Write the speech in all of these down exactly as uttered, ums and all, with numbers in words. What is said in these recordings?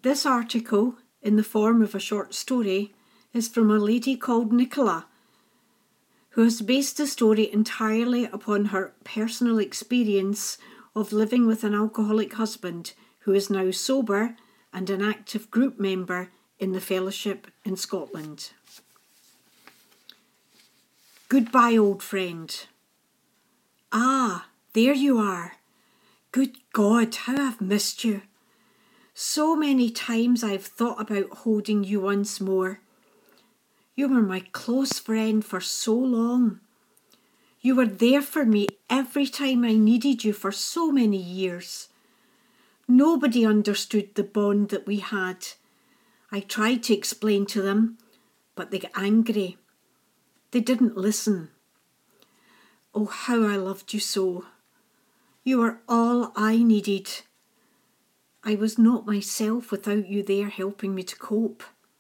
This article, in the form of a short story, is from a lady called Nicola, who has based the story entirely upon her personal experience of living with an alcoholic husband who is now sober and an active group member in the fellowship in Scotland. Goodbye, old friend. Ah, there you are. Good God, how I've missed you. So many times I've thought about holding you once more. You were my close friend for so long. You were there for me every time I needed you for so many years. Nobody understood the bond that we had. I tried to explain to them, but they got angry. They didn't listen. Oh, how I loved you so. You were all I needed. I was not myself without you there helping me to cope.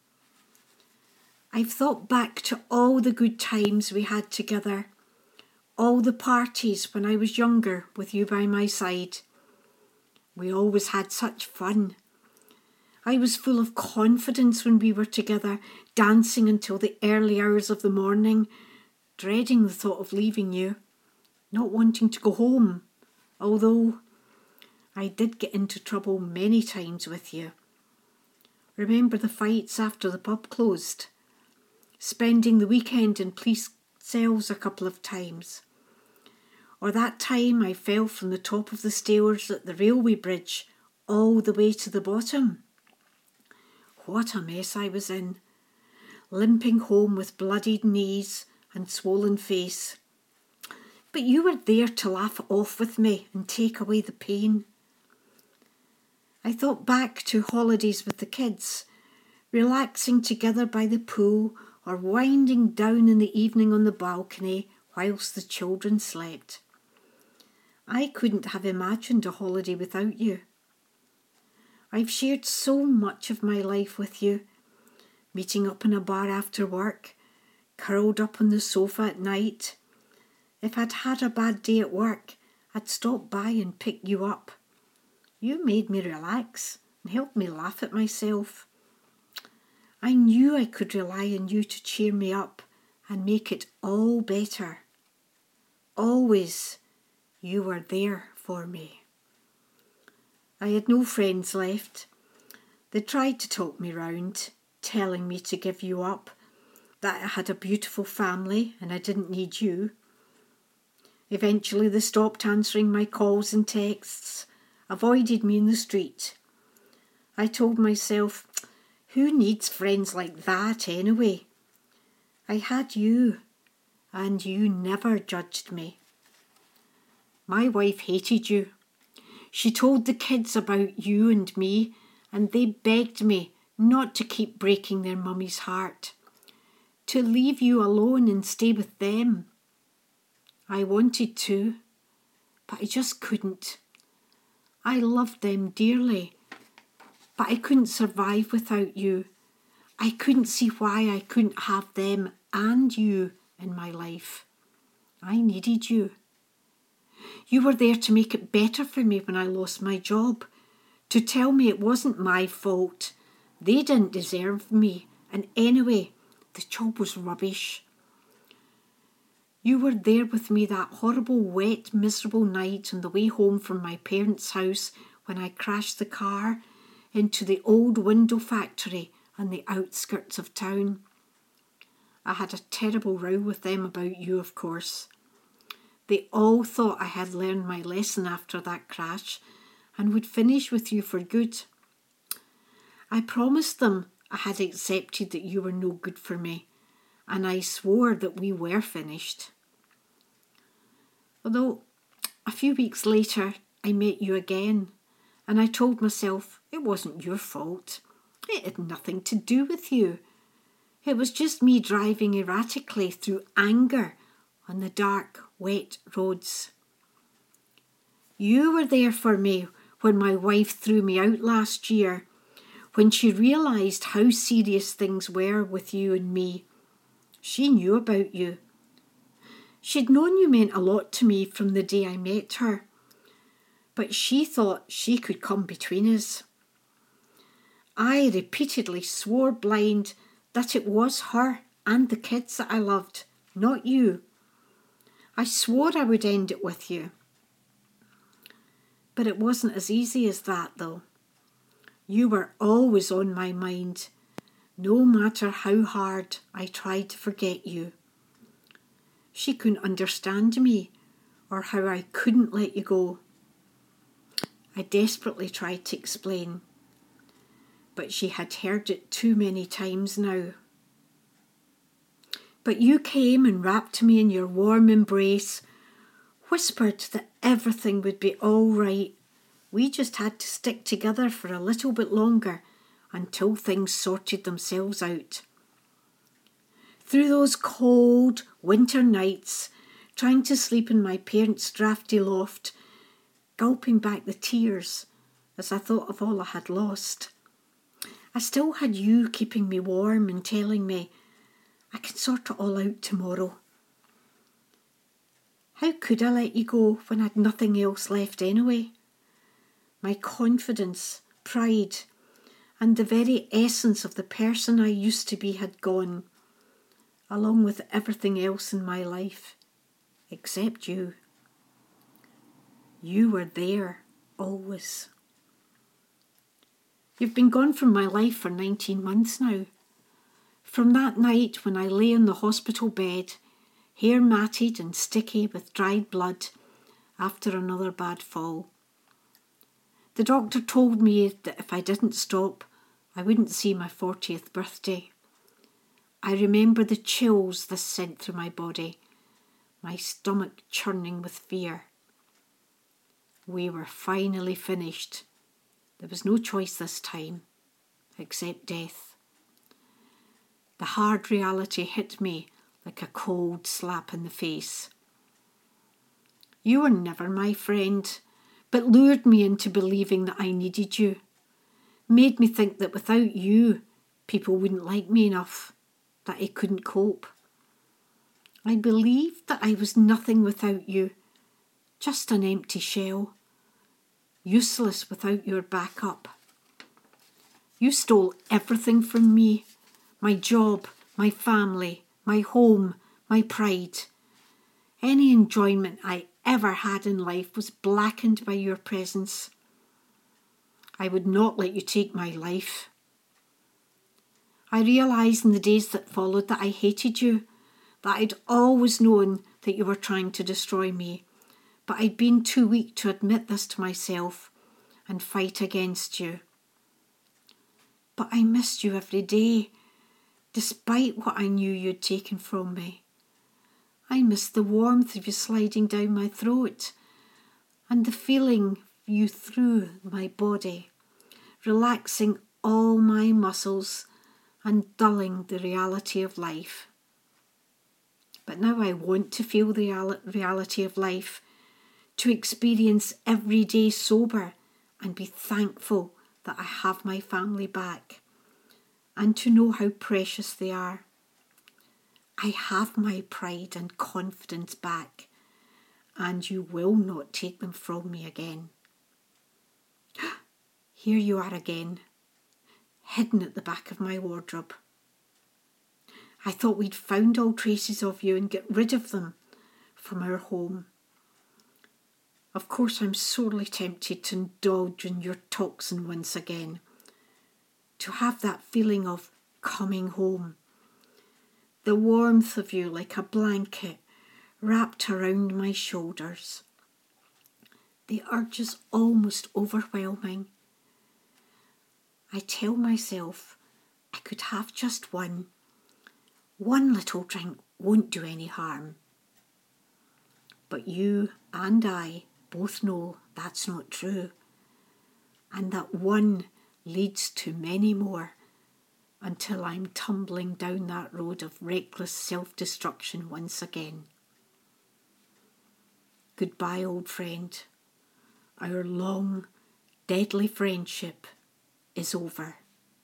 I've thought back to all the good times we had together, all the parties when I was younger with you by my side. We always had such fun. I was full of confidence when we were together, dancing until the early hours of the morning, dreading the thought of leaving you, not wanting to go home, although I did get into trouble many times with you. Remember the fights after the pub closed? Spending the weekend in police cells a couple of times. Or that time I fell from the top of the stairs at the railway bridge all the way to the bottom. What a mess I was in, limping home with bloodied knees and swollen face. But you were there to laugh it off with me and take away the pain. I thought back to holidays with the kids, relaxing together by the pool or winding down in the evening on the balcony whilst the children slept. I couldn't have imagined a holiday without you. I've shared so much of my life with you, meeting up in a bar after work, curled up on the sofa at night. If I'd had a bad day at work, I'd stop by and pick you up. You made me relax and helped me laugh at myself. I knew I could rely on you to cheer me up and make it all better. Always, you were there for me. I had no friends left. They tried to talk me round, telling me to give you up, that I had a beautiful family and I didn't need you. Eventually they stopped answering my calls and texts, avoided me in the street. I told myself, who needs friends like that anyway? I had you, and you never judged me. My wife hated you. She told the kids about you and me, and they begged me not to keep breaking their mummy's heart, to leave you alone and stay with them. I wanted to, but I just couldn't. I loved them dearly, but I couldn't survive without you. I couldn't see why I couldn't have them and you in my life. I needed you. You were there to make it better for me when I lost my job, to tell me it wasn't my fault. They didn't deserve me, and anyway, the job was rubbish. You were there with me that horrible, wet, miserable night on the way home from my parents' house when I crashed the car into the old window factory on the outskirts of town. I had a terrible row with them about you, of course. They all thought I had learned my lesson after that crash and would finish with you for good. I promised them I had accepted that you were no good for me, and I swore that we were finished. Although a few weeks later I met you again, and I told myself it wasn't your fault. It had nothing to do with you. It was just me driving erratically through anger on the dark, wet roads. You were there for me when my wife threw me out last year, when she realised how serious things were with you and me. She knew about you. She'd known you meant a lot to me from the day I met her, but she thought she could come between us. I repeatedly swore blind that it was her and the kids that I loved, not you. I swore I would end it with you. But it wasn't as easy as that, though. You were always on my mind, no matter how hard I tried to forget you. She couldn't understand me or how I couldn't let you go. I desperately tried to explain, but she had heard it too many times now. But you came and wrapped me in your warm embrace, whispered that everything would be all right. We just had to stick together for a little bit longer until things sorted themselves out. Through those cold winter nights, trying to sleep in my parents' drafty loft, gulping back the tears as I thought of all I had lost, I still had you keeping me warm and telling me, I can sort it all out tomorrow. How could I let you go when I'd nothing else left anyway? My confidence, pride, and the very essence of the person I used to be had gone, along with everything else in my life, except you. You were there, always. You've been gone from my life for nineteen months now. From that night when I lay on the hospital bed, hair matted and sticky with dried blood after another bad fall. The doctor told me that if I didn't stop, I wouldn't see my fortieth birthday. I remember the chills this sent through my body, my stomach churning with fear. We were finally finished. There was no choice this time, except death. The hard reality hit me like a cold slap in the face. You were never my friend, but lured me into believing that I needed you, made me think that without you, people wouldn't like me enough, that I couldn't cope. I believed that I was nothing without you, just an empty shell, useless without your backup. You stole everything from me, my job, my family, my home, my pride. Any enjoyment I ever had in life was blackened by your presence. I would not let you take my life. I realised in the days that followed that I hated you, that I'd always known that you were trying to destroy me, but I'd been too weak to admit this to myself and fight against you. But I missed you every day, despite what I knew you'd taken from me. I missed the warmth of you sliding down my throat and the feeling you through my body, relaxing all my muscles and dulling the reality of life. But now I want to feel the reality of life, to experience every day sober and be thankful that I have my family back and to know how precious they are. I have my pride and confidence back, and you will not take them from me again. Here you are again, hidden at the back of my wardrobe. I thought we'd found all traces of you and get rid of them from our home. Of course, I'm sorely tempted to indulge in your toxin once again, to have that feeling of coming home, the warmth of you like a blanket wrapped around my shoulders. The urge is almost overwhelming. I tell myself I could have just one. One little drink won't do any harm. But you and I both know that's not true, and that one leads to many more until I'm tumbling down that road of reckless self-destruction once again. Goodbye, old friend. Our long, deadly friendship is over.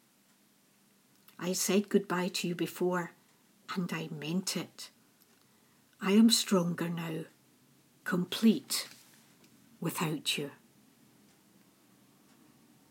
I said goodbye to you before, and I meant it. I am stronger now, complete without you.